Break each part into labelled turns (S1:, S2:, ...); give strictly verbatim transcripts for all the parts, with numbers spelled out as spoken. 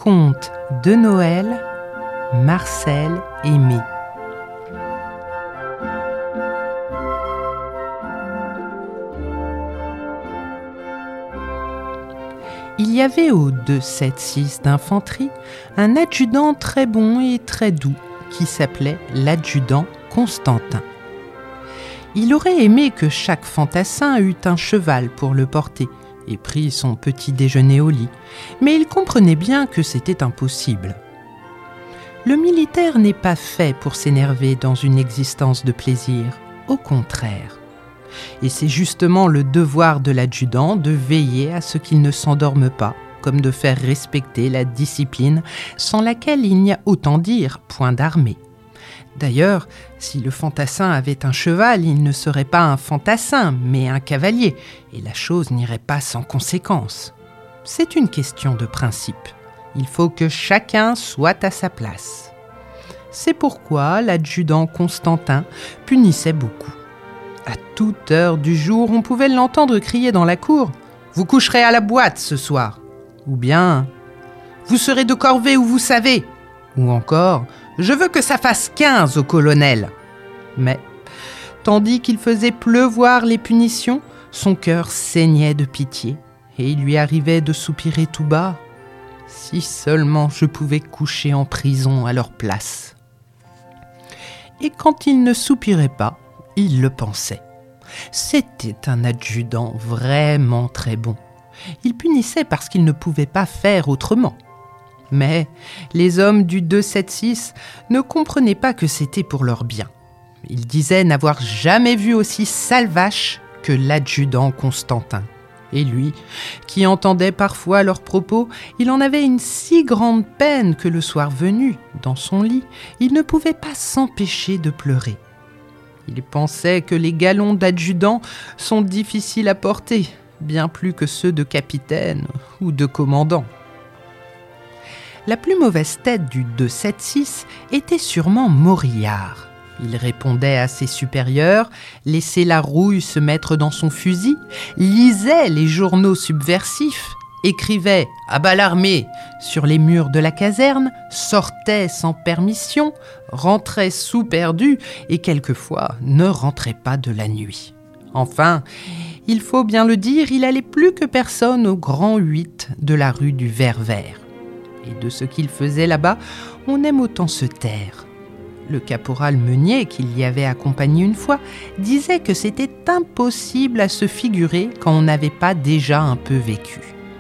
S1: Conte de Noël, Marcel Aimé. Il y avait au deux sept six d'infanterie un adjudant très bon et très doux qui s'appelait l'adjudant Constantin. Il aurait aimé que chaque fantassin eût un cheval pour le porter et prit son petit déjeuner au lit, mais il comprenait bien que c'était impossible. Le militaire n'est pas fait pour s'énerver dans une existence de plaisir, au contraire. Et c'est justement le devoir de l'adjudant de veiller à ce qu'il ne s'endorme pas, comme de faire respecter la discipline sans laquelle il n'y a, autant dire, point d'armée. D'ailleurs, si le fantassin avait un cheval, il ne serait pas un fantassin, mais un cavalier, et la chose n'irait pas sans conséquence. C'est une question de principe. Il faut que chacun soit à sa place. C'est pourquoi l'adjudant Constantin punissait beaucoup. À toute heure du jour, on pouvait l'entendre crier dans la cour « Vous coucherez à la boîte ce soir !» ou bien « Vous serez de corvée où vous savez !» ou encore « Je veux que ça fasse quinze au colonel !» Mais, tandis qu'il faisait pleuvoir les punitions, son cœur saignait de pitié et il lui arrivait de soupirer tout bas « Si seulement je pouvais coucher en prison à leur place !» Et quand il ne soupirait pas, il le pensait. C'était un adjudant vraiment très bon. Il punissait parce qu'il ne pouvait pas faire autrement. Mais les hommes du deux sept six ne comprenaient pas que c'était pour leur bien. Ils disaient n'avoir jamais vu aussi sale vache que l'adjudant Constantin. Et lui, qui entendait parfois leurs propos, il en avait une si grande peine que le soir venu, dans son lit, il ne pouvait pas s'empêcher de pleurer. Il pensait que les galons d'adjudant sont difficiles à porter, bien plus que ceux de capitaine ou de commandant. La plus mauvaise tête du deux sept six était sûrement Morillard. Il répondait à ses supérieurs, laissait la rouille se mettre dans son fusil, lisait les journaux subversifs, écrivait « à bas l'armée » sur les murs de la caserne, sortait sans permission, rentrait sous perdu et quelquefois ne rentrait pas de la nuit. Enfin, il faut bien le dire, il allait plus que personne au grand huit de la rue du Vert-Vert. Et de ce qu'il faisait là-bas, on aime autant se taire. Le caporal Meunier, qui l'y avait accompagné une fois, disait que c'était impossible à se figurer quand on n'avait pas déjà un peu vécu.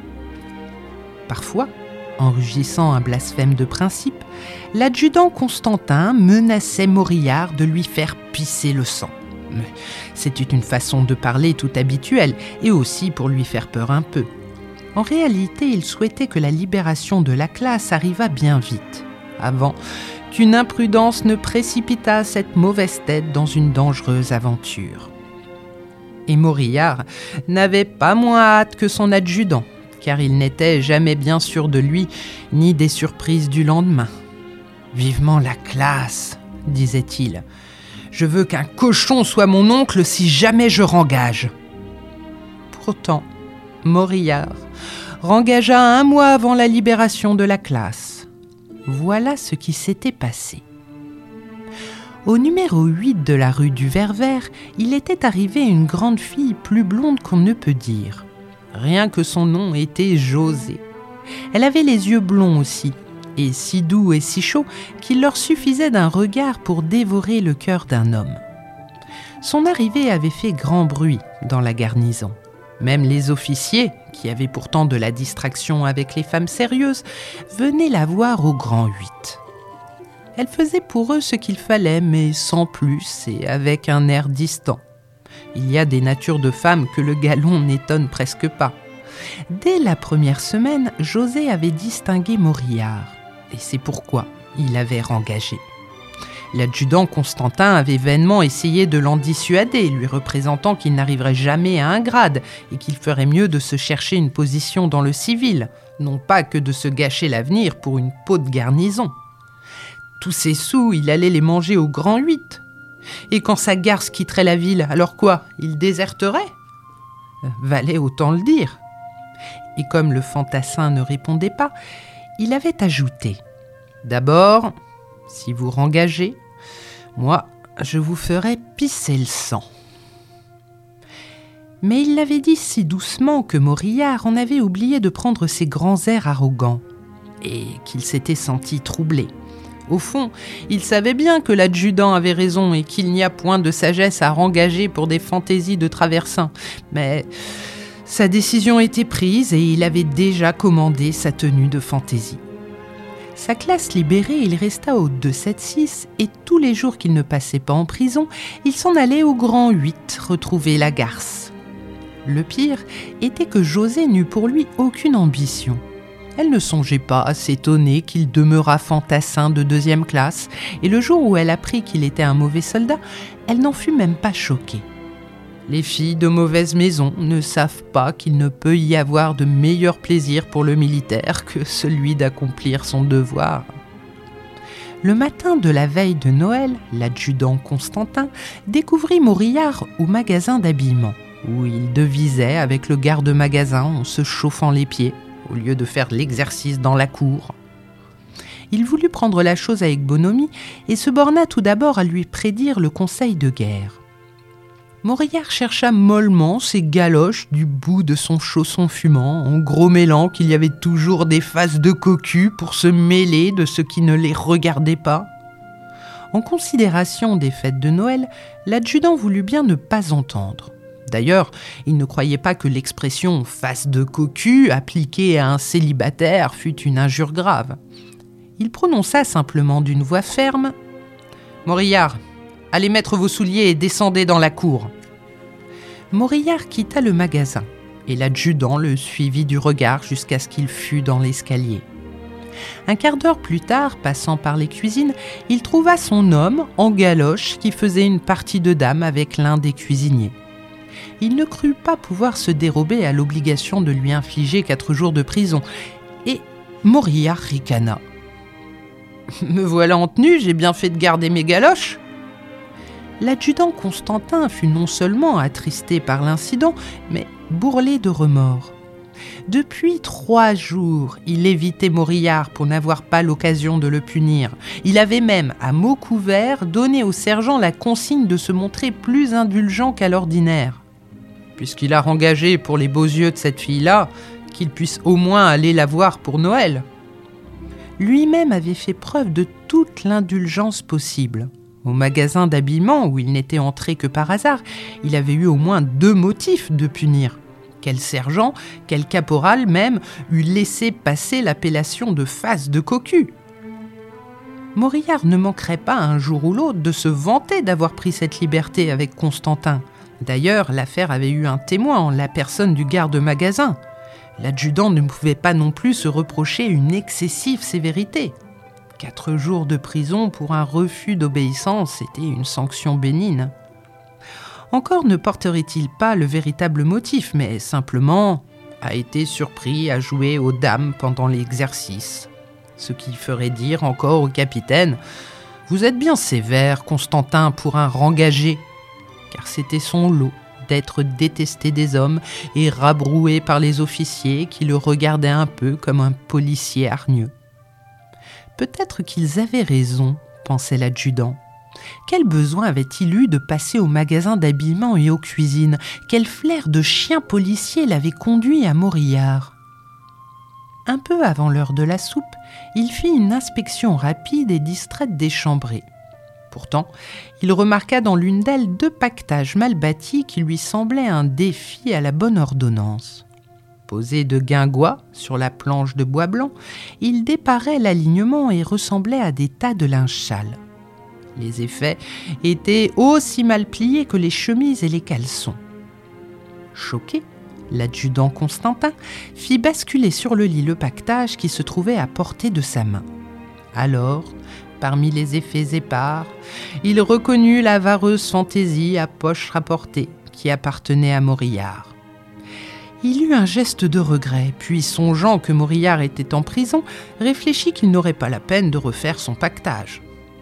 S1: Parfois, en rugissant un blasphème de principe, l'adjudant Constantin menaçait Morillard de lui faire pisser le sang. Mais c'était une façon de parler tout habituelle et aussi pour lui faire peur un peu. En réalité, il souhaitait que la libération de la classe arrivât bien vite, avant qu'une imprudence ne précipitât cette mauvaise tête dans une dangereuse aventure. Et Morillard n'avait pas moins hâte que son adjudant, car il n'était jamais bien sûr de lui, ni des surprises du lendemain. « Vivement la classe !» disait-il. « Je veux qu'un cochon soit mon oncle si jamais je rengage. » Pourtant, Morillard rengagea un mois avant la libération de la classe. Voilà ce qui s'était passé. Au numéro huit de la rue du Vert-Vert, il était arrivé une grande fille plus blonde qu'on ne peut dire. Rien que son nom était José. Elle avait les yeux blonds aussi, et si doux et si chauds qu'il leur suffisait d'un regard pour dévorer le cœur d'un homme. Son arrivée avait fait grand bruit dans la garnison. Même les officiers, qui avaient pourtant de la distraction avec les femmes sérieuses, venaient la voir au grand huit. Elle faisait pour eux ce qu'il fallait, mais sans plus et avec un air distant. Il y a des natures de femmes que le galon n'étonne presque pas. Dès la première semaine, José avait distingué Morillard, et c'est pourquoi il l'avait rengagé. L'adjudant Constantin avait vainement essayé de l'en dissuader, lui représentant qu'il n'arriverait jamais à un grade et qu'il ferait mieux de se chercher une position dans le civil, non pas que de se gâcher l'avenir pour une peau de garnison. Tous ses sous, il allait les manger au grand huit. Et quand sa garce quitterait la ville, alors quoi, il déserterait ? Valait autant le dire. Et comme le fantassin ne répondait pas, il avait ajouté « D'abord, si vous rengagez, moi, je vous ferai pisser le sang. » Mais il l'avait dit si doucement que Morillard en avait oublié de prendre ses grands airs arrogants et qu'il s'était senti troublé. Au fond, il savait bien que l'adjudant avait raison et qu'il n'y a point de sagesse à rengager pour des fantaisies de traversin. Mais sa décision était prise et il avait déjà commandé sa tenue de fantaisie. Sa classe libérée, il resta au deux sept six et tous les jours qu'il ne passait pas en prison, il s'en allait au grand huit retrouver la garce. Le pire était que José n'eut pour lui aucune ambition. Elle ne songeait pas à s'étonner qu'il demeurât fantassin de deuxième classe, et le jour où elle apprit qu'il était un mauvais soldat, elle n'en fut même pas choquée. Les filles de mauvaise maison ne savent pas qu'il ne peut y avoir de meilleur plaisir pour le militaire que celui d'accomplir son devoir. Le matin de la veille de Noël, l'adjudant Constantin découvrit Morillard au magasin d'habillement, où il devisait avec le garde-magasin en se chauffant les pieds, au lieu de faire l'exercice dans la cour. Il voulut prendre la chose avec bonhomie et se borna tout d'abord à lui prédire le conseil de guerre. Morillard chercha mollement ses galoches du bout de son chausson fumant, en grommelant qu'il y avait toujours des faces de cocu pour se mêler de ce qui ne les regardait pas. En considération des fêtes de Noël, l'adjudant voulut bien ne pas entendre. D'ailleurs, il ne croyait pas que l'expression « face de cocu » appliquée à un célibataire fût une injure grave. Il prononça simplement d'une voix ferme « Morillard, allez mettre vos souliers et descendez dans la cour. » Morillard quitta le magasin et l'adjudant le suivit du regard jusqu'à ce qu'il fût dans l'escalier. Un quart d'heure plus tard, passant par les cuisines, il trouva son homme en galoche qui faisait une partie de dame avec l'un des cuisiniers. Il ne crut pas pouvoir se dérober à l'obligation de lui infliger quatre jours de prison, et Morillard ricana. « Me voilà en tenue, j'ai bien fait de garder mes galoches !» L'adjudant Constantin fut non seulement attristé par l'incident, mais bourrelé de remords. Depuis trois jours, il évitait Morillard pour n'avoir pas l'occasion de le punir. Il avait même, à mots couverts, donné au sergent la consigne de se montrer plus indulgent qu'à l'ordinaire. Puisqu'il a rengagé pour les beaux yeux de cette fille-là, qu'il puisse au moins aller la voir pour Noël. Lui-même avait fait preuve de toute l'indulgence possible. Au magasin d'habillement, où il n'était entré que par hasard, il avait eu au moins deux motifs de punir. Quel sergent, quel caporal même, eût laissé passer l'appellation de face de cocu. Morillard ne manquerait pas un jour ou l'autre de se vanter d'avoir pris cette liberté avec Constantin. D'ailleurs, l'affaire avait eu un témoin en la personne du garde-magasin. L'adjudant ne pouvait pas non plus se reprocher une excessive sévérité. Quatre jours de prison pour un refus d'obéissance était une sanction bénigne. Encore ne porterait-il pas le véritable motif, mais simplement a été surpris à jouer aux dames pendant l'exercice. Ce qui ferait dire encore au capitaine « Vous êtes bien sévère, Constantin, pour un rengagé », car c'était son lot d'être détesté des hommes et rabroué par les officiers qui le regardaient un peu comme un policier hargneux. Peut-être qu'ils avaient raison, pensait l'adjudant. Quel besoin avait-il eu de passer au magasin d'habillement et aux cuisines? Quel flair de chien policier l'avait conduit à Morillard? Un peu avant l'heure de la soupe, il fit une inspection rapide et distraite des chambrées. Pourtant, il remarqua dans l'une d'elles deux paquetages mal bâtis qui lui semblaient un défi à la bonne ordonnance. Posé de guingois sur la planche de bois blanc, il déparait l'alignement et ressemblait à des tas de linge sale. Les effets étaient aussi mal pliés que les chemises et les caleçons. Choqué, l'adjudant Constantin fit basculer sur le lit le paquetage qui se trouvait à portée de sa main. Alors, parmi les effets épars, il reconnut la vareuse fantaisie à poche rapportée qui appartenait à Morillard. Il eut un geste de regret, puis songeant que Morillard était en prison, réfléchit qu'il n'aurait pas la peine de refaire son paquetage.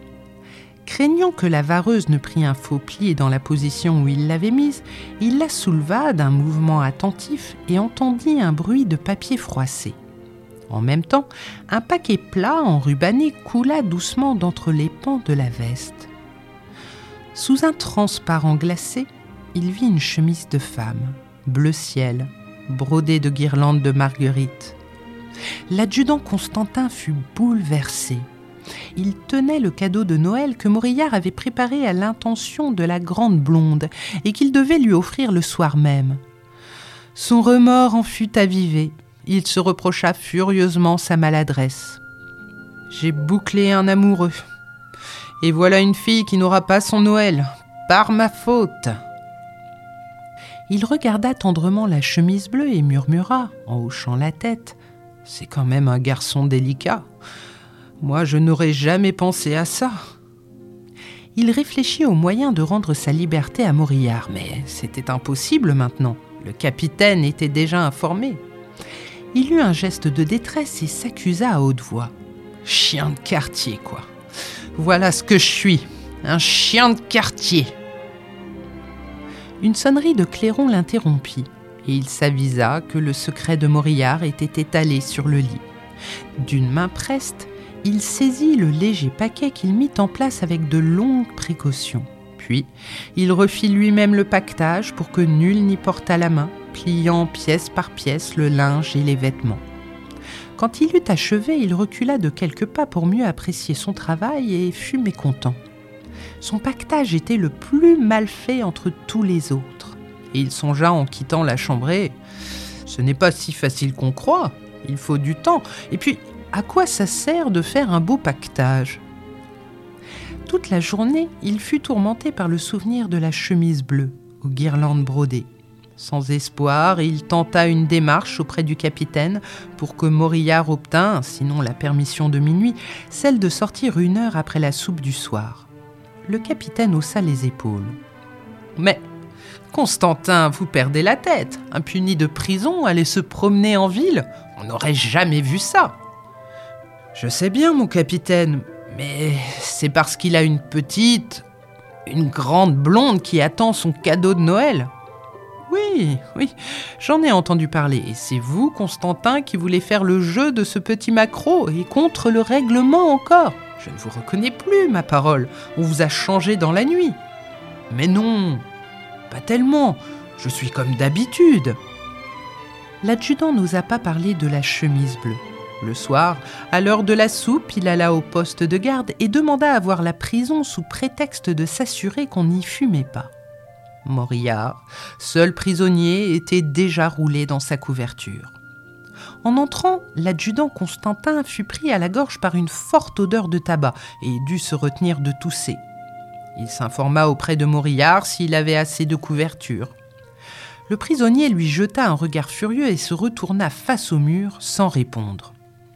S1: Craignant que la vareuse ne prît un faux pli dans la position où il l'avait mise, il la souleva d'un mouvement attentif et entendit un bruit de papier froissé. En même temps, un paquet plat enrubanné coula doucement d'entre les pans de la veste. Sous un transparent glacé, il vit une chemise de femme, bleu ciel, brodée de guirlandes de marguerites. L'adjudant Constantin fut bouleversé. Il tenait le cadeau de Noël que Morillard avait préparé à l'intention de la grande blonde et qu'il devait lui offrir le soir même. Son remords en fut avivé. Il se reprocha furieusement sa maladresse. « J'ai bouclé un amoureux. Et voilà une fille qui n'aura pas son Noël, par ma faute. » Il regarda tendrement la chemise bleue et murmura, en hochant la tête, « C'est quand même un garçon délicat. Moi, je n'aurais jamais pensé à ça. » Il réfléchit au moyen de rendre sa liberté à Morillard, mais c'était impossible maintenant. Le capitaine était déjà informé. Il eut un geste de détresse et s'accusa à haute voix. « Chien de quartier, quoi. Voilà ce que je suis, un chien de quartier. » Une sonnerie de clairon l'interrompit, et il s'avisa que le secret de Morillard était étalé sur le lit. D'une main preste, il saisit le léger paquet qu'il mit en place avec de longues précautions. Puis, il refit lui-même le paquetage pour que nul n'y portât la main, pliant pièce par pièce le linge et les vêtements. Quand il eut achevé, il recula de quelques pas pour mieux apprécier son travail et fut mécontent. Son paquetage était le plus mal fait entre tous les autres. Et il songea en quittant la chambrée, « Ce n'est pas si facile qu'on croit, il faut du temps. Et puis, à quoi ça sert de faire un beau paquetage ?» Toute la journée, il fut tourmenté par le souvenir de la chemise bleue, aux guirlandes brodées. Sans espoir, il tenta une démarche auprès du capitaine pour que Morillard obtînt, sinon la permission de minuit, celle de sortir une heure après la soupe du soir. Le capitaine haussa les épaules. « Mais, Constantin, vous perdez la tête. Impuni de prison, aller se promener en ville, on n'aurait jamais vu ça. »« Je sais bien, mon capitaine, mais c'est parce qu'il a une petite, une grande blonde qui attend son cadeau de Noël. » Oui, oui, j'en ai entendu parler. Et c'est vous, Constantin, qui voulez faire le jeu de ce petit maquereau et contre le règlement encore. Je ne vous reconnais plus, ma parole. On vous a changé dans la nuit. Mais non, pas tellement. Je suis comme d'habitude. L'adjudant n'osa pas parler de la chemise bleue. Le soir, à l'heure de la soupe, il alla au poste de garde et demanda à voir la prison sous prétexte de s'assurer qu'on n'y fumait pas. Morillard, seul prisonnier, était déjà roulé dans sa couverture. En entrant, l'adjudant Constantin fut pris à la gorge par une forte odeur de tabac et dut se retenir de tousser. Il s'informa auprès de Morillard s'il avait assez de couverture. Le prisonnier lui jeta un regard furieux et se retourna face au mur sans répondre.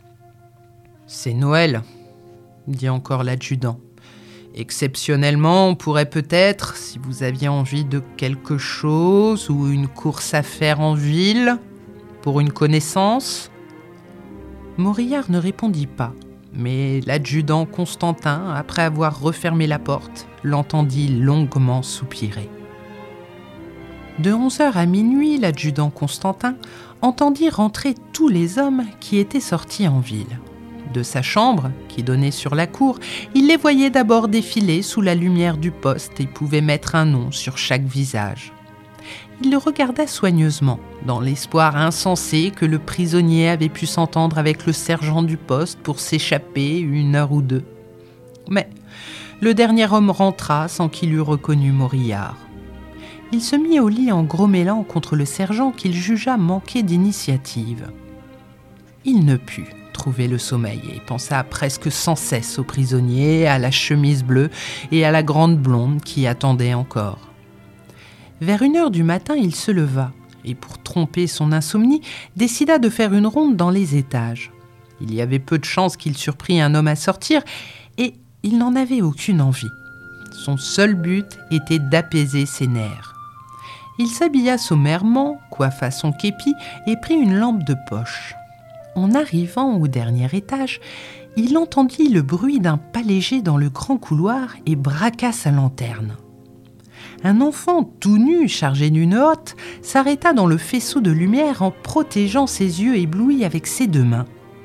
S1: « C'est Noël, » dit encore l'adjudant. Exceptionnellement, on pourrait peut-être, si vous aviez envie de quelque chose ou une course à faire en ville, pour une connaissance. » Morillard ne répondit pas, mais l'adjudant Constantin, après avoir refermé la porte, l'entendit longuement soupirer. De onze heures à minuit, l'adjudant Constantin entendit rentrer tous les hommes qui étaient sortis en ville. De sa chambre, qui donnait sur la cour, il les voyait d'abord défiler sous la lumière du poste et pouvait mettre un nom sur chaque visage. Il le regarda soigneusement, dans l'espoir insensé que le prisonnier avait pu s'entendre avec le sergent du poste pour s'échapper une heure ou deux. Mais le dernier homme rentra sans qu'il eût reconnu Morillard. Il se mit au lit en grommelant contre le sergent qu'il jugea manquer d'initiative. Il ne put trouver le sommeil et pensa presque sans cesse au prisonnier, à la chemise bleue et à la grande blonde qui attendait encore. Vers une heure du matin, il se leva et, pour tromper son insomnie, décida de faire une ronde dans les étages. Il y avait peu de chances qu'il surprît un homme à sortir et il n'en avait aucune envie. Son seul but était d'apaiser ses nerfs. Il s'habilla sommairement, coiffa son képi et prit une lampe de poche. En arrivant au dernier étage, il entendit le bruit d'un pas léger dans le grand couloir et braqua sa lanterne. Un enfant tout nu, chargé d'une hotte, s'arrêta dans le faisceau de lumière en protégeant ses yeux éblouis avec ses deux mains.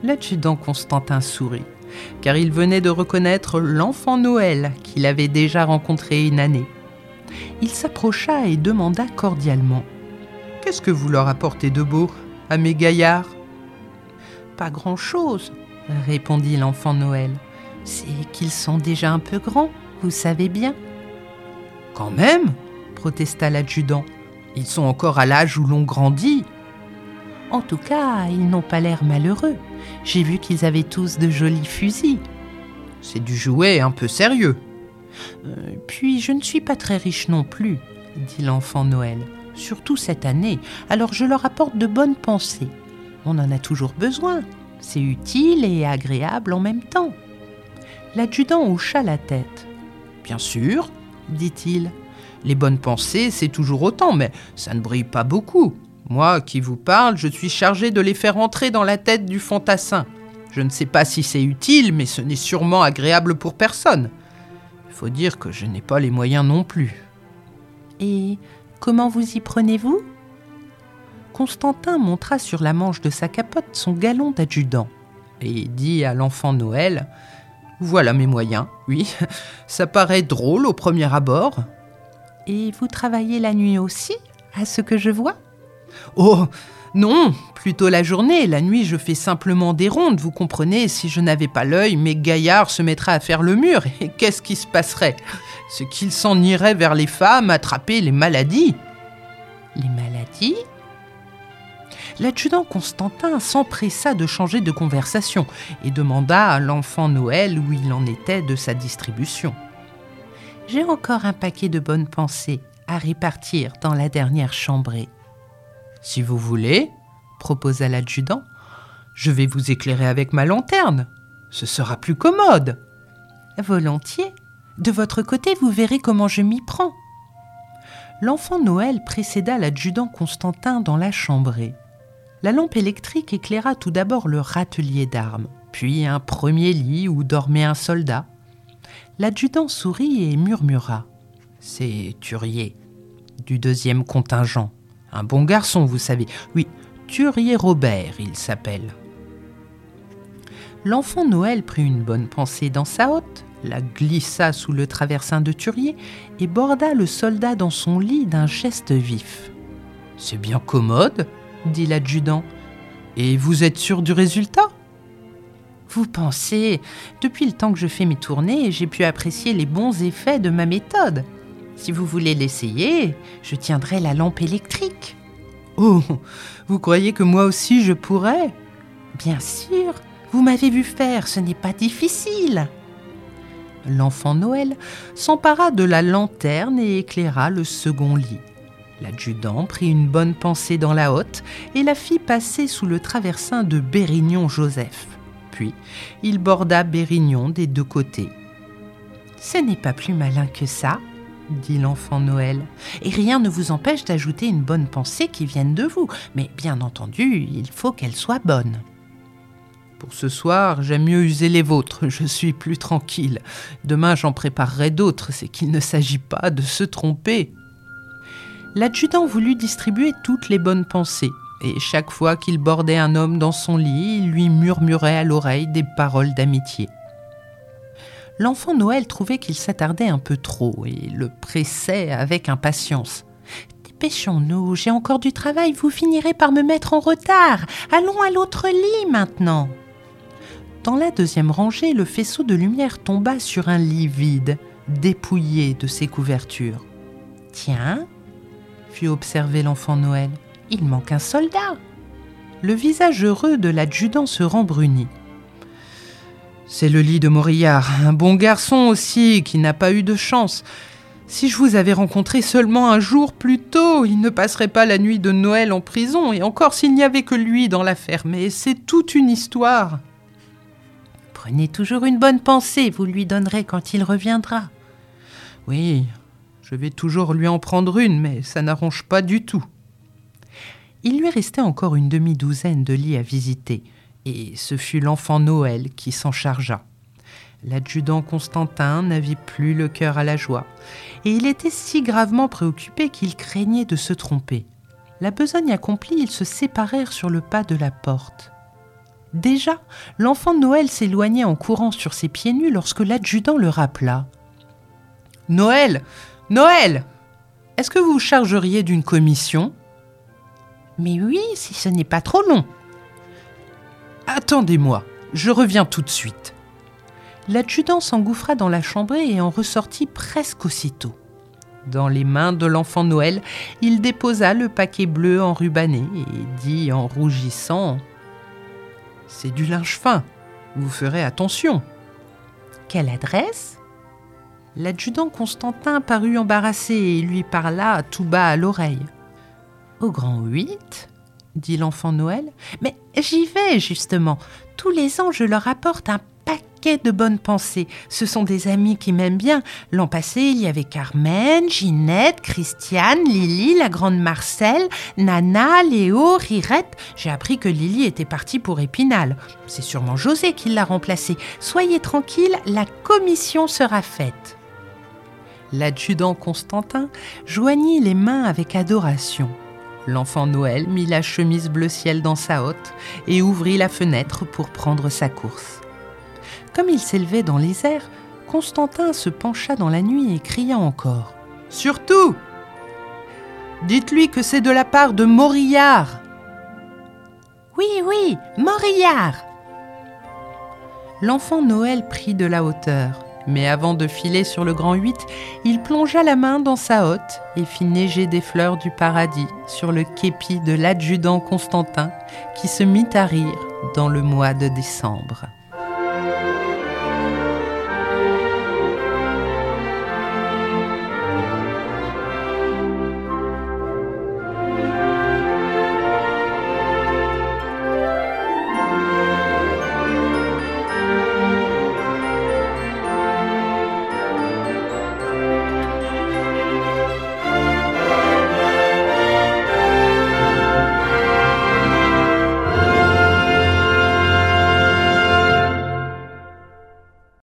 S1: L'adjudant Constantin sourit, car il venait de reconnaître l'enfant Noël qu'il avait déjà rencontré une année. Il s'approcha et demanda cordialement : « Qu'est-ce que vous leur apportez de beau, à mes gaillards ?»« Pas grand-chose, » répondit l'enfant Noël. « C'est qu'ils sont déjà un peu grands, vous savez bien. »« Quand même !» protesta l'adjudant. « Ils sont encore à l'âge où l'on grandit. »« En tout cas, ils n'ont pas l'air malheureux. J'ai vu qu'ils avaient tous de jolis fusils. »« C'est du jouet un peu sérieux. »« Euh, puis je ne suis pas très riche non plus, » dit l'enfant Noël. « Surtout cette année, alors je leur apporte de bonnes pensées. On en a toujours besoin. C'est utile et agréable en même temps. » L'adjudant hocha la tête. « Bien sûr, » dit-il. « Les bonnes pensées, c'est toujours autant, mais ça ne brille pas beaucoup. Moi qui vous parle, je suis chargé de les faire entrer dans la tête du fantassin. Je ne sais pas si c'est utile, mais ce n'est sûrement agréable pour personne. Il faut dire que je n'ai pas les moyens non plus. »« Et comment vous y prenez-vous » Constantin montra sur la manche de sa capote son galon d'adjudant et dit à l'enfant Noël : « Voilà mes moyens, oui, ça paraît drôle au premier abord. »« Et vous travaillez la nuit aussi, à ce que je vois ?»« Oh, non, plutôt la journée. La nuit, je fais simplement des rondes, vous comprenez. Si je n'avais pas l'œil, mes gaillards se mettraient à faire le mur. Et qu'est-ce qui se passerait ? C'est qu'ils s'en iraient vers les femmes, attraper les maladies. »« Les maladies ?» L'adjudant Constantin s'empressa de changer de conversation et demanda à l'enfant Noël où il en était de sa distribution. « J'ai encore un paquet de bonnes pensées à répartir dans la dernière chambrée. »« Si vous voulez, » proposa l'adjudant, « je vais vous éclairer avec ma lanterne. Ce sera plus commode. »« Volontiers. De votre côté, vous verrez comment je m'y prends. » L'enfant Noël précéda l'adjudant Constantin dans la chambrée. La lampe électrique éclaira tout d'abord le râtelier d'armes, puis un premier lit où dormait un soldat. L'adjudant sourit et murmura : « C'est Thurier, du deuxième contingent. Un bon garçon, vous savez. Oui, Thurier Robert, il s'appelle. » L'enfant Noël prit une bonne pensée dans sa hotte, la glissa sous le traversin de Thurier et borda le soldat dans son lit d'un geste vif. « C'est bien commode, » dit l'adjudant. « Et vous êtes sûr du résultat ? » Vous pensez, depuis le temps que je fais mes tournées, j'ai pu apprécier les bons effets de ma méthode. Si vous voulez l'essayer, je tiendrai la lampe électrique. »« Oh, vous croyez que moi aussi je pourrais ? » ?»« Bien sûr, vous m'avez vu faire, ce n'est pas difficile. » L'enfant Noël s'empara de la lanterne et éclaira le second lit. L'adjudant prit une bonne pensée dans la hotte et la fit passer sous le traversin de Bérignon Joseph. Puis, il borda Bérignon des deux côtés. « Ce n'est pas plus malin que ça, » dit l'enfant Noël. « Et rien ne vous empêche d'ajouter une bonne pensée qui vienne de vous. Mais bien entendu, il faut qu'elle soit bonne. » « Pour ce soir, j'aime mieux user les vôtres, je suis plus tranquille. Demain, j'en préparerai d'autres, c'est qu'il ne s'agit pas de se tromper. » L'adjudant voulut distribuer toutes les bonnes pensées, et chaque fois qu'il bordait un homme dans son lit, il lui murmurait à l'oreille des paroles d'amitié. L'enfant Noël trouvait qu'il s'attardait un peu trop et le pressait avec impatience. « Dépêchons-nous, j'ai encore du travail, vous finirez par me mettre en retard. Allons à l'autre lit maintenant. » Dans la deuxième rangée, le faisceau de lumière tomba sur un lit vide, dépouillé de ses couvertures. « Tiens !» fit observer l'enfant Noël. « Il manque un soldat. » Le visage heureux de l'adjudant se rembrunit. « C'est le lit de Morillard, un bon garçon aussi, qui n'a pas eu de chance. Si je vous avais rencontré seulement un jour plus tôt, il ne passerait pas la nuit de Noël en prison, et encore s'il n'y avait que lui dans l'affaire. Mais c'est toute une histoire. » « Prenez toujours une bonne pensée, vous lui donnerez quand il reviendra. »« Oui, je vais toujours lui en prendre une, mais ça n'arrange pas du tout. » Il lui restait encore une demi-douzaine de lits à visiter, et ce fut l'enfant Noël qui s'en chargea. L'adjudant Constantin n'avait plus le cœur à la joie, et il était si gravement préoccupé qu'il craignait de se tromper. La besogne accomplie, ils se séparèrent sur le pas de la porte. Déjà, l'enfant de Noël s'éloignait en courant sur ses pieds nus lorsque l'adjudant le rappela. « Noël, Noël, est-ce que vous vous chargeriez d'une commission ?»« Mais oui, si ce n'est pas trop long. »« Attendez-moi, je reviens tout de suite. » L'adjudant s'engouffra dans la chambrée et en ressortit presque aussitôt. Dans les mains de l'enfant Noël, il déposa le paquet bleu enrubanné et dit en rougissant « C'est du linge fin, vous ferez attention. »« Quelle adresse ?» L'adjudant Constantin parut embarrassé et lui parla tout bas à l'oreille. « Au grand huit ?» dit l'enfant Noël. « Mais j'y vais justement. Tous les ans, je leur apporte un paquet de bonnes pensées. Ce sont des amis qui m'aiment bien. L'an passé, il y avait Carmen, Ginette, Christiane, Lily, la grande Marcelle, Nana, Léo, Rirette. J'ai appris que Lily était partie pour Épinal. C'est sûrement José qui l'a remplacée. Soyez tranquille, la commission sera faite. » L'adjudant Constantin joignit les mains avec adoration. L'enfant Noël mit la chemise bleu ciel dans sa hotte et ouvrit la fenêtre pour prendre sa course. Comme il s'élevait dans les airs, Constantin se pencha dans la nuit et cria encore « Surtout, dites-lui que c'est de la part de Morillard !»« Oui, oui, Morillard !» L'enfant Noël prit de la hauteur, mais avant de filer sur le grand huit, il plongea la main dans sa hotte et fit neiger des fleurs du paradis sur le képi de l'adjudant Constantin qui se mit à rire dans le mois de décembre.